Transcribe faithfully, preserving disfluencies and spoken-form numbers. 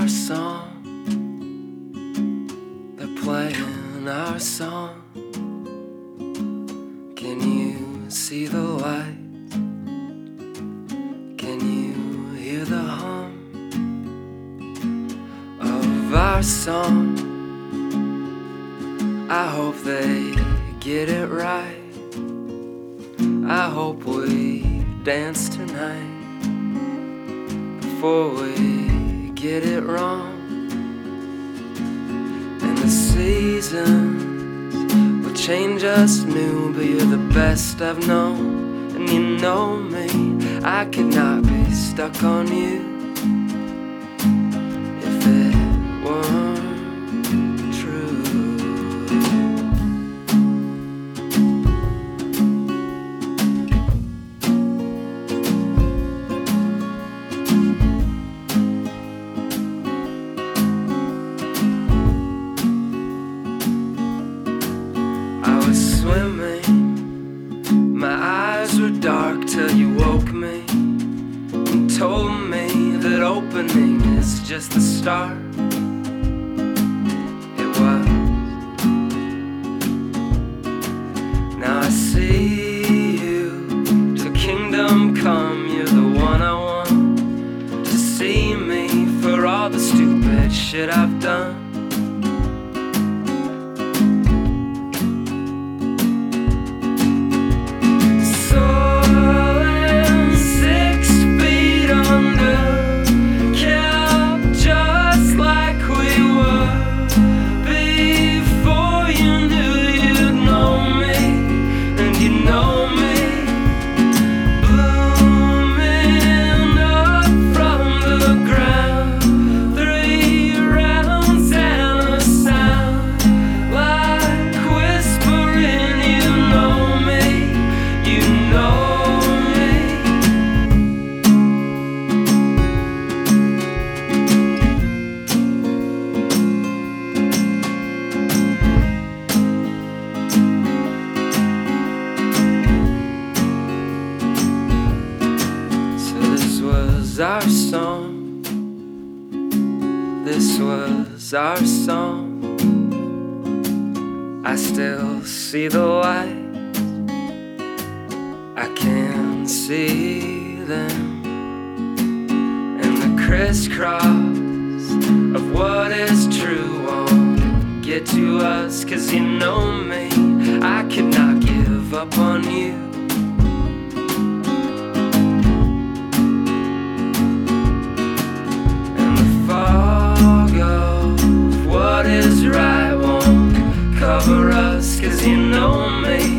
our song. They're playing our song. Can you see the light? Can you hear the hum of our song? I hope they get it right. I hope we dance tonight before we get it wrong. And the seasons will change us new, but you're the best I've known. And you know me, I could not be stuck on you if it weren't true. I was swimming, my eyes were dark till you woke me and told me that opening is just the start. It was. Now I see you, till kingdom come. You're the one I want to see me for all the stupid shit I've done. Our song, this was our song. I still see the lights, I can see them, and the crisscross of what is true won't get to us. Cause you know me, I cannot give up on you. What is right won't cover us, cause you know me,